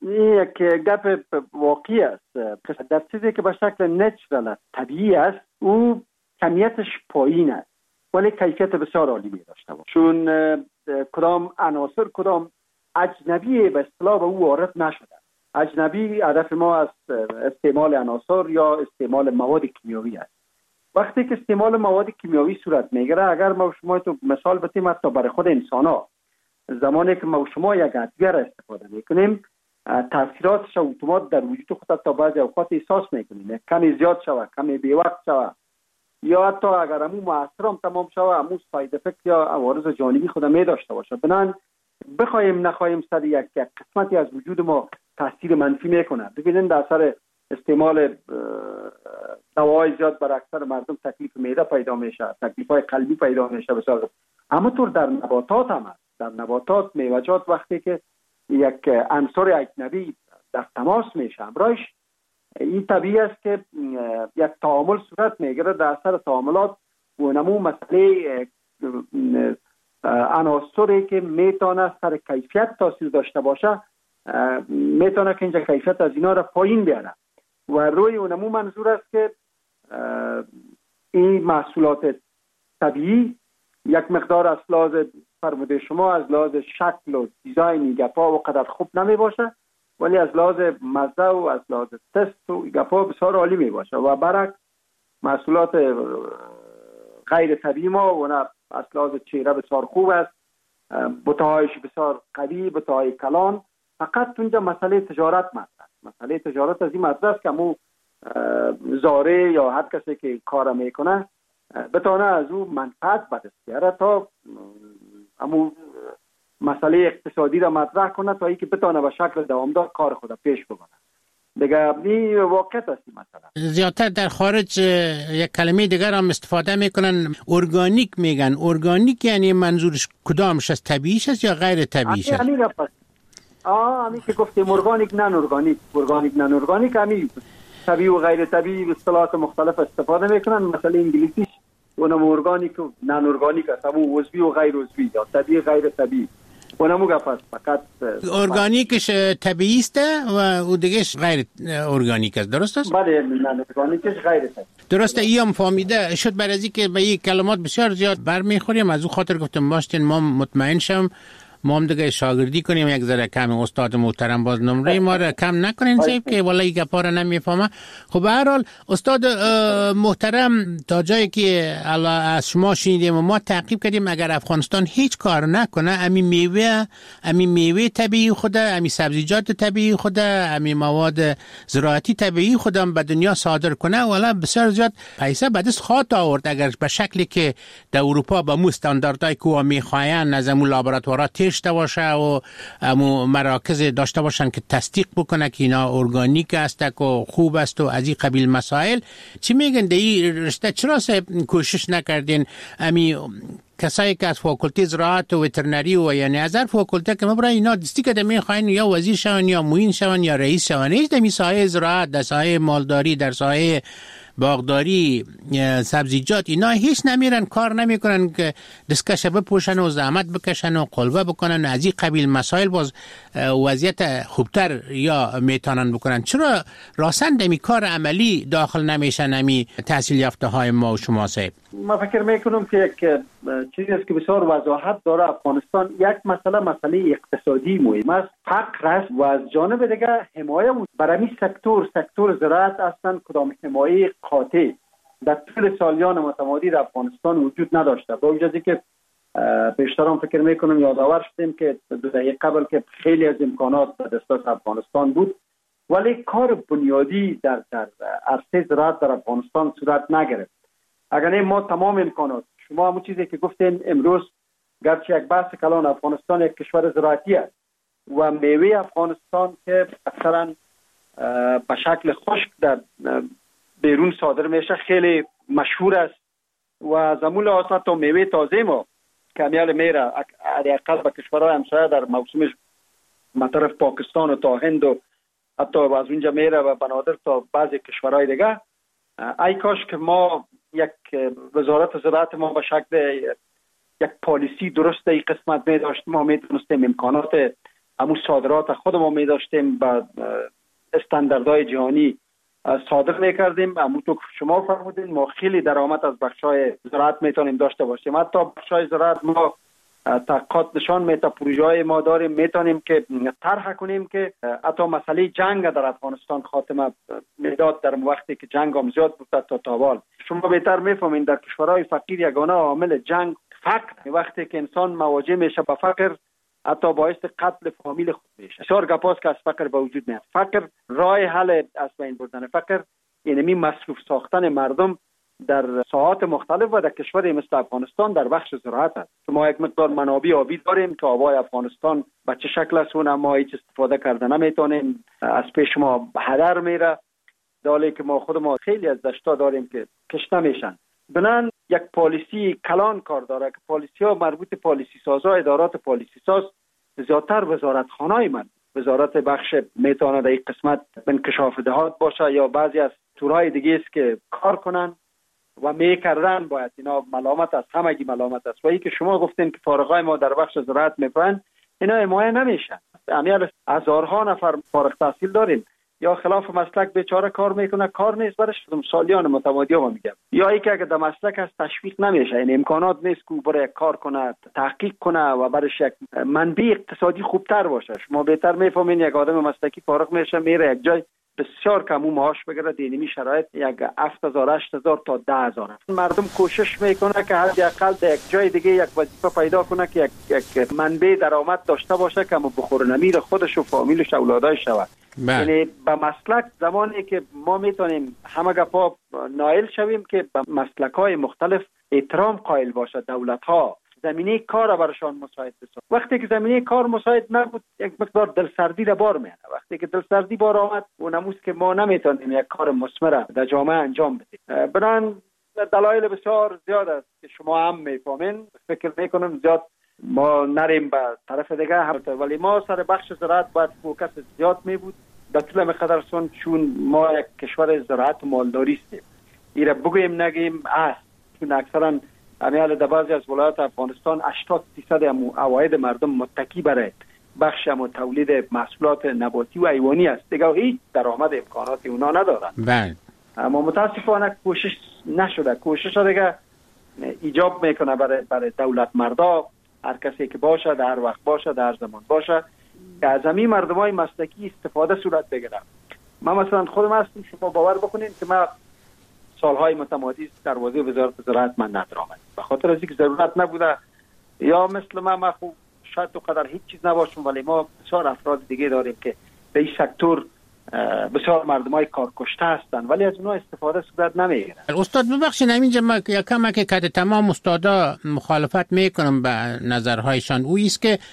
یک گپ واقعی است. در چیزی که به شکل نچرال طبیعی است او کمیتش پایین است ولی کیفیت بسیار عالی می داشته باشه، چون کدام عناصر کدام اجنبی به اصطلاح به او وارد نشده. اجنبی هدف ما از استعمال عناصر یا استعمال مواد کیمیاوی است. وقتی که استعمال مواد کیمیاوی صورت میگیره، اگر ما شما تو مثال بتیم حتی برای خود انسان ها، زمانی که ما شما یک ادویه را استفاده میکنیم تاثیراتش اتومات در وجود خود تا بعضی اوقات احساس میکنیم، کمی زیاد شوه، کمی بی وقت شوه، یا حتی اگر همون مؤثر هم تمام شوه همون ساید افکت یا عوارض جانبی خود می داشته باشه. بنان بخوایم نخوایم سر یک قسمتی از وجود ما تاثیر منفی میکنه. ببینید در اثر استعمال دوای زیاد بر اکثر مردم تکلیف معده پیدا میشه، تکلیف‌های قلبی پیدا میشه بسیار. اما طور در نباتات هم هست. در نباتات میوه‌جات وقتی که یک عنصر اجنبی در تماس میشه همراهش، این طبیعی است که یک تعامل صورت میگیره. در اثر تعاملات و نمو مسئله عناصری که میتونه سر کیفیت تاثیر داشته باشه میتونه که اینجا کیفیت از اینا را پایین بیاره و روی اونمو منظور است که این محصولات طبیعی یک مقدار از لحاظ فرموده شما از لحاظ شکل و دیزاین گپا و قدر خوب نمی باشه، ولی از لحاظ مزه و از لحاظ تست و گپا بسیار عالی می باشه و برعکس محصولات غیر طبیعی ما و نه از لحاظ چهره بسیار خوب است، بوتهایش بسیار قوی، بوتهای کلان. فقط اونجا مسئله تجارت مطرح، مسئله تجارت از این مطرح است که مو زاره یا هر کسی که کار میکنه بتونه از او منفعت به دست بیاره تا امو مسئله اقتصادی را مطرح کنه تا اینکه بتونه به شکل دوامدار کار خود پیش ببره. دیگه این واقعیت است مثلا. زیادتر در خارج یک کلمه دیگر هم استفاده میکنن، ارگانیک میگن. ارگانیک یعنی منظورش کدامش است؟ طبیعیش است یا غیر طبیعیش است؟ همین که گفتیم ارگانیک نان ارگانیک، ارگانیک نان ارگانیک، همین طبیعی و غیر طبیعی به اصطلاحات مختلف استفاده میکنن. مثلا انگلیسیش اونم ارگانیک و نان ارگانیک است، همون عضوی و غیر عضوی یا طبیعی غیر طبیعی. اونم گفت فقط ارگانیکش طبیعی است و اون دیگهش غیر ارگانیک است، درست است؟ بله، نان ارگانیکش غیر طبیعی. درسته. اینم فهمیده شد. برای از اینکه به این کلمات بسیار زیاد برمیخوریم از اون خاطر گفتم باشین ما مطمئن شم ما هم دیگه شاگردی کنیم یک ذره کم. استاد محترم باز نمره ما را کم نکنین سیف که والله گپا را نمیفهمه. خب به هر حال استاد محترم تا جایی که از شما شنیدیم و ما تعقیب کردیم اگر افغانستان هیچ کار نکنه امی میوه طبیعی خود، امی سبزیجات طبیعی خود، امی مواد زراعتی طبیعی خودم به دنیا صادر کنه والا بسیار زیاد پیسه به دست خواهد آورد اگر به شکلی که در اروپا به مو استانداردهای که میخواین از امو لابراتوارات داشته باشه و امو مراکز داشته باشن که تصدیق بکنه که اینا ارگانیک است و خوب است و از این قبیل مسائل. چی میگن در این رشته چرا کوشش نکردین امی کسایی که از فاکولته زراعت و وترنری و یعنی از هر فاکولته که مبرای اینا دستی که میخواین یا وزیر شون یا معین شون یا رئیس شون، هیچ در ساحه زراعت، در ساحه مالداری، در ساحه باغداری، سبزیجات اینا هیچ نمیرن، کار نمیکنن که دستکش بپوشن و زحمت بکشن و قلبه بکنن از این قبیل مسائل باز وضعیت خوبتر یا میتونن بکنن. چرا راسن دمی کار عملی داخل نمیشن امی تحصیل یافته های ما و شما صاحب؟ ما فکر میکنم که یک چیزی است که بسیار وضاحت داره. افغانستان یک مسئله اقتصادی مهم است، فقر است و از جانب دیگه حمایه برای سکتور زراعت اصلا کدام حمایه قاطع در طول سالیان متمادی در افغانستان وجود نداشته. با وجودی که پیشترم فکر میکنم یادآور شدیم که 2 دهه قبل که خیلی از امکانات در دسترس افغانستان بود ولی کار بنیادی در عرصه زراعت در افغانستان صورت نگرفت. اگر ما تمام امکانات، شما همون چیزی که گفتین امروز گرچه یک بحث کلان افغانستان یک کشور زراعتی است و میوه افغانستان که اکثرا به شکل خشک در بیرون صادر میشه خیلی مشهور است و زمول آسان تا میوه تازه ما کمیال میره حداقل به کشورهای همسایه در موسمش مطرف پاکستان و تا هند و حتی از اونجا میره و بنادر تا بعضی کشورهای دیگه. ای کاش که ما یک وزارت زراعت ما به شکل یک پالیسی درست این قسمت می داشتیم، ما می تونستیم امکانات همون صادرات خود ما می داشتیم با استانداردهای جهانی صادر می کردیم. همونطور که شما فرمودین ما خیلی درآمد از بخشای زراعت می تونیم داشته باشیم. حتی بخشای زراعت ما تحقیقات نشان میده، پروژه‌های ما داریم میتونیم که طرح کنیم که حتی مسئله جنگ در افغانستان خاتمه میداد در وقتی که جنگ هم زیاد بود تا تاوال. شما بهتر میفهمین در کشورهای فقیر یگانه عامل جنگ فقر، وقتی که انسان مواجه میشه با فقر حتی باعث قتل فامیل خود میشه. بسیار گپاست که از فقر به وجود میاد. فقر راه حل از بین بردن فقر یعنی مصروف ساختن مردم در ساحات مختلف و در کشوری مثل افغانستان در بخش زراعت است. ما یک مقدار منابع آبی داریم که آبای افغانستان به چه شکل است اون ما هیچ استفاده کرده نمیتونیم، از پیش ما هدر میره، دالی که ما خود ما خیلی از دشتا داریم که کشته میشن. بنان یک پالیسی کلان کار داره که پالیسی ها مربوط پالیسی سازا، ادارات پالیسی ساز زیادتر وزارتخانه‌های من وزارت بخش میتونه در این قسمت انکشاف دهات باشه یا بعضی از تورهای دیگه است که کار کنن و میکردن. باید اینا ملامت است، همگی ملامت است. و ای که شما گفتین که فارغای ما در بخش زراعت میکنن، اینا حمایه نمیشن. امیال هزارها نفر فارغ تحصیل داریم یا خلاف مسلک بیچاره کار میکنه، کار نیست برش. سالیان متمادی ها میگم، یا ای که اگه در مسلک از تشویق نمیشه، این امکانات نیست که برای کار کنه، تحقیق کنه و برش یک منبع اقتصادی خوبتر باشه. شما بهتر میفهمین یک آدم مسلکی فارغ میشه میره یک جای بسیار کمو معاش بگیره، دینمی شرایط یک 7000 8000 تا 10000. مردم کوشش میکنه که حداقل در یک جای دیگه یک وظیفه پیدا کنه که یک منبع درآمد داشته باشه که بخور نمیر خودش و فامیلش اولادای شود. یعنی به مسلک زمانی که ما میتونیم همه گپا نائل شویم که به مسلک‌های مختلف احترام قائل باشه دولت‌ها، زمینه کار برشان مساعد بسازد. وقتی که زمینه کار مساعد نبود، یک مقدار دلسردی را بار میاره. وقتی که دلسردی بار آمد، اونموست که ما نمیتونیم یک کار مثمر در جامعه انجام بدیم. بران دلایل بسیار زیاد است که شما هم میفهمین. فکر میکنم زیاد ما نریم به طرف دیگه، ولی ما سر بخش زراعت باید فوکس زیاد می بود. در طول مقدرسون چون ما یک کشور زراعت و مالداری هستیم، ایره بگویم نگیم است، چون اکثرا امیال در بعضی از ولایات افغانستان 80% عواید مردم متکی برای بخش تولید محصولات نباتی و حیوانی است. دیگه هیچ درآمد امکاناتی اونا ندارن. بله. اما متاسفانه کوشش نشده. کوشش دیگه ایجاب میکنه برای دولت مردا، هر کسی که باشه، در وقت باشه، در زمان باشه، که از همین مردمای مسلکی استفاده صورت بگیره. من مثلا خودم هستم، شما باور بکنین که من سالهای متمادی دروازه وزارت زراعت من ندارم، به خاطر از اینکه ضرورت نبوده، یا مثل من خوب شاید تو قدر هیچ چیز نباشم، ولی ما بسیار افراد دیگه داریم که به این سکتور بسیار مردمای کار کشته هستند، ولی از اونها استفاده صورت نمیگیره. استاد ببخشید، اینجا ما یکم که تمام استادا مخالفت میکنم به نظرهایشان. او است که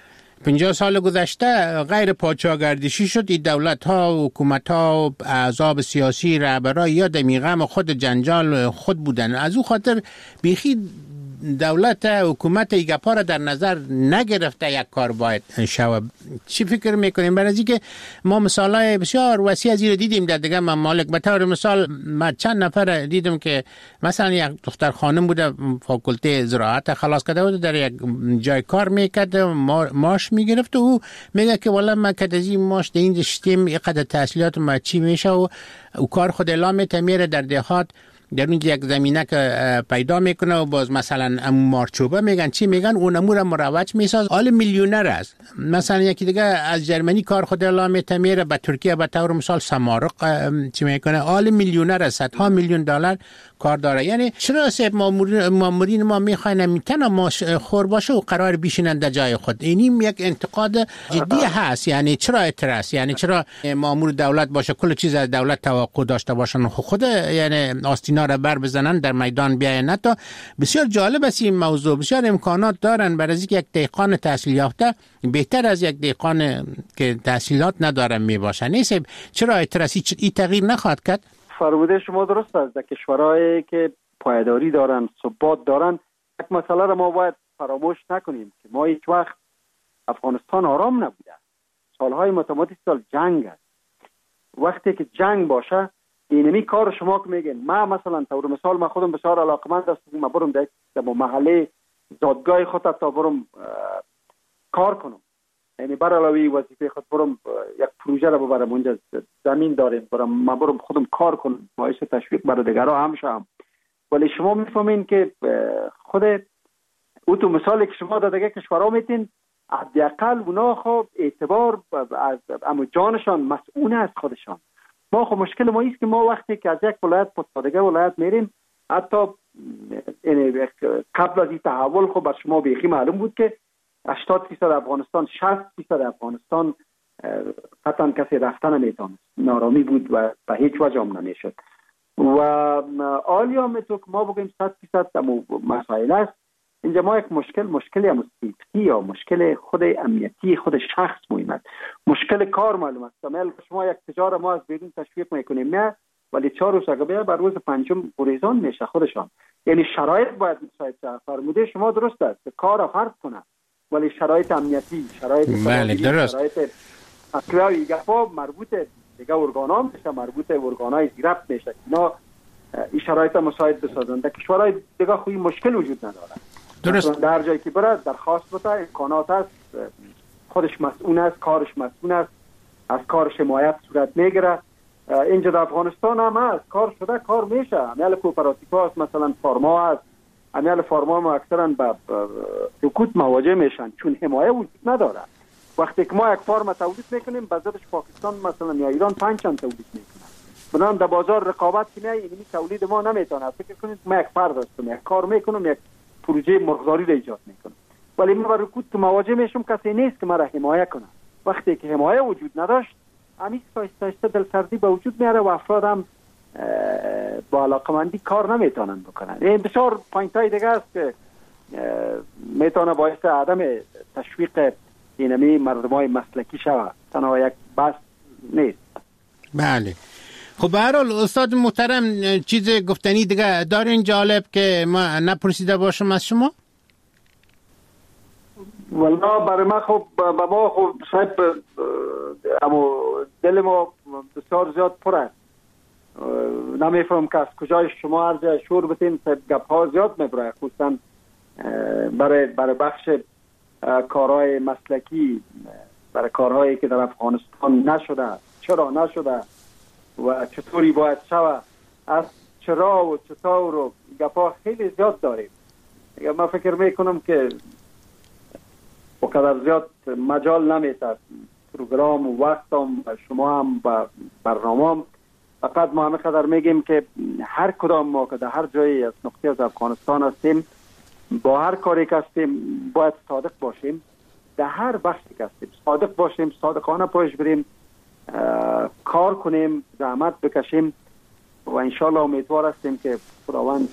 50 سال گذشته غیر پادشاهگردشی شد. این دولت ها و حکومت ها و احزاب سیاسی رهبرا یا دمیغم خود جنجال خود بودن. از او خاطر بیخی دولت حکومت ایگپا را در نظر نگرفته یک کار باید شود. چی فکر میکنیم؟ برای اینکه ما مثالای بسیار وسیع از این دیدیم در دیگه ممالک. به طور مثال من چند نفر دیدم که مثلا یک دختر خانم بوده، فاکولته زراعت خلاص کرده بود، در یک جای کار میکرد، ماش میگرفت و او میگه که والا من که از این ماش در این رشتم اینقدر تحصیلات ما چی میشه و کار خود اعلام میره در دهات در اون یک زمینه که پیدا میکنه و باز مثلا مارچوبه میگن چی میگن، اون امور مروج میساز. حال میلیونر است. مثلا یکی دیگه از جرمنی کار خود اعلام میره به ترکیه، به طور مثال سمارق چی میکنه، حال میلیونر است، صدها میلیون دلار کار داره. یعنی چرا سب مامورین ما میخواین میتونه ماش خور باشه و قرار بشینن در جای خود؟ اینیم یک انتقاد جدی هست. یعنی چرا اعتراض؟ یعنی چرا مامور دولت باشه کل چیز از دولت توقع داشته باشن، خود یعنی آستینا را بر بزنن در میدان بیاین؟ نه تا بسیار جالب است این موضوع. بسیار امکانات دارن برای اینکه یک دهقان تحصیل یافته بهتر از یک دهقان که تحصیلات نداره میباشه. نیست چرا اعتراضی این تغییر نخواهد کرد؟ فرموده شما درست است. در کشورهایی که پایداری دارن، ثبات دارن، یک مسئله را ما باید فراموش نکنیم که ما هیچ وقت افغانستان آرام نبوده. سالهای متمادی سال جنگ است. وقتی که جنگ باشه اینمی کار شما که میگین، من مثلا طور مثال من خودم بسیار علاقمند هستم، من برم در محله دادگاه خود تا برم کار کنم، یعنی بر علاوه وظیفه خود برم یک پروژه را ببرم اونجا، زمین داریم من برم خودم کار کنم، باعث تشویق برای دیگرها هم شم. ولی شما میفهمین که خود او تو مثالی که شما در دیگه کشورها میتین، حداقل اونا خب اعتبار از اما جانشان مسئول از خودشان. ما خب مشکل ما است که ما وقتی که از یک ولایت به دیگه ولایت میریم، حتی قبل از این تحول خب بر شما بیخی معلوم بود که 80% افغانستان 60% افغانستان قطعا کسی رفتن نمیتونه، نارامی بود و به هیچ وجه هم نمیشد. و آلیا میتو که ما بگیم 100% مسائل است. اینجا ما یک مشکلی هم سیفتی یا مشکل خود امنیتی خود شخص مهم است. مشکل کار معلوم است. شما یک تجار ما از بیرون تشویق میکنیم نه، ولی 4 روز اگه بیا بر روز پنجم گریزان میشه خودشان. یعنی شرایط باید مساعد شه. فرموده شما درست است که کار فرض کنه، ولی شرایط امنیتی، شرایط بله درست. شرایط اکلاوی گفا مربوط دیگه ارگانا میشه، مربوط ارگانای زیرفت میشه. اینا این شرایط مساعد بسازن. در کشورهای دیگه خوی مشکل وجود نداره. درست. در جایی که برد درخواست بده، امکانات هست، خودش مسئول است، کارش مسئول است، از کارش حمایت صورت میگیره. اینجا در افغانستان هم هست، کار شده، کار میشه. امیال کوپراتیف هست، مثلا فارما هست. امیال فارما ما اکثرا به رکود مواجه میشن چون حمایه وجود نداره. وقتی که ما یک فارم تولید میکنیم بازارش پاکستان مثلا یا ایران 5 چند تولید میکنه. بنابراین در بازار رقابت که نه، این تولید ما نمیتونه. فکر کنید ما یک فرد هستم، یک کار میکنم، یک پروژه مرغداری را ایجاد میکنم، ولی من با رکود که مواجه میشم کسی نیست که مرا حمایه کنه. وقتی که حمایه وجود نداشت، همیشه آهسته دلسردی به وجود میاره و افراد هم با علاقمندی کار نمیتونن بکنن. این بسیار پوینتای دیگه است که میتونه باعث عدم تشویق اینمی مردمای مسلکی شود. تنها یک بحث نیست. بله. خب به هر حال استاد محترم چیز گفتنی دیگه دارین جالب که ما نپرسیده باشم از شما؟ والله برای ما خب با ما خب صاحب اما دل ما بسیار زیاد پر است. نمیفهم که از کجای شما عرض شور بتین گپ ها زیاد میبره، خصوصا برای بخش کارهای مسلکی، برای کارهایی که در افغانستان نشده، چرا نشده و چطوری باید شود، از چرا و چطور و گپ ها خیلی زیاد داریم. من فکر میکنم که بقدر زیاد مجال نمیتر پروگرام و وقتم شما هم با برنامه. فقط ما همه قدر میگیم که هر کدام ما که در هر جایی از نقطه از افغانستان هستیم، با هر کاری که هستیم باید صادق باشیم. در هر بخشی که هستیم صادق باشیم، صادقانه پایش بریم، کار کنیم، زحمت بکشیم و انشالله امیدوار هستیم که خداوند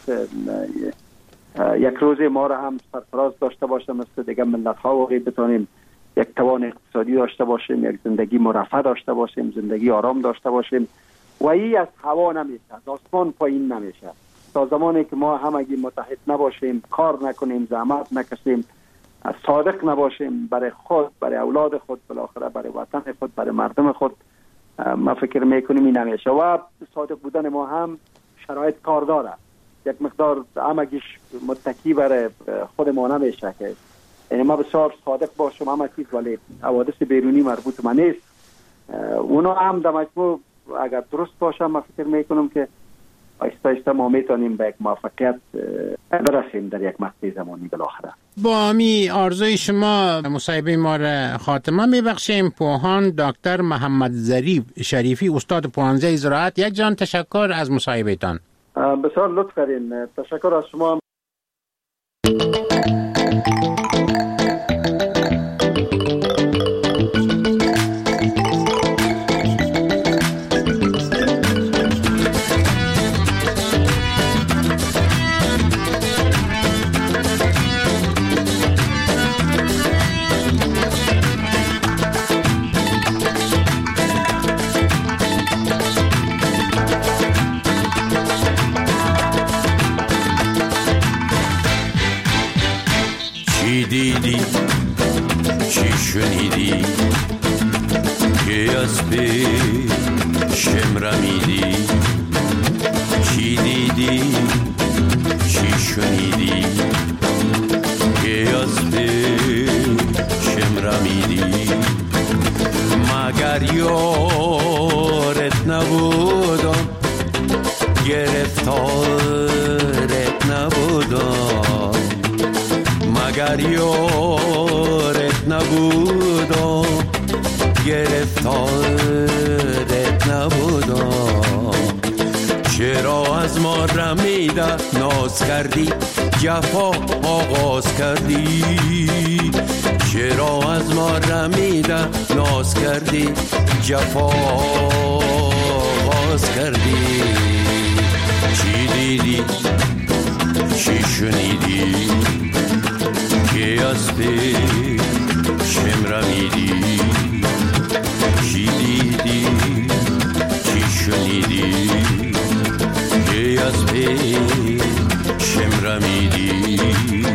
یک روز ما را هم سرفراز داشته باشه، مثل دیگه ملت ها واقعی بتانیم یک توان اقتصادی داشته باشیم، یک زندگی مرفه داشته باشیم، زندگی آرام داشته باشیم. و این از هوا نمیشه، از آسمان پایین نمیشه. تا زمانی که ما همگی متحد نباشیم، کار نکنیم، زحمت نکشیم، صادق نباشیم برای خود، برای اولاد خود، بالاخره برای وطن خود، برای مردم خود، ما فکر میکنیم این نمیشه. و صادق بودن ما هم شرایط کار داره. یک مقدار همگیش متکی برای خود ما نمیشه که یعنی ما بسیار صادق باشم همه چیز، ولی حوادث بیرونی مربوط ما نیست. اونا هم در مجموع اگر درست باشه من فکر میکنم که آیسته آیسته ما میتونیم به یک موفقیت برسیم در یک مقطع زمانی بالاخره. با می آرزوی شما مصاحبه ما را خاتمه میبخشیم. پوهان دکتر محمد ظریف شریفی، استاد پوهنځی زراعت، یک جان تشکر از مصاحبه تان. بسیار لطف کردین. تشکر از شما. دیدی چی شنیدی که از پیشم رمیدی؟ چی دیدی چی شنیدی که از پیشم رمیدی؟ مگر یارت نبودم، گرفتارت نبودم، مگر یارت نبودم، گرفتارت نبودم. چرا از ما رمیده ناز کردی، جفا آغاز کردی؟ چرا از ما رمیده ناز کردی، جفا آغاز کردی؟ چی دیدی چی شنیدی که از پیشم رمیدی؟ چی دیدی چی شنیدی که از پیشم رمیدی؟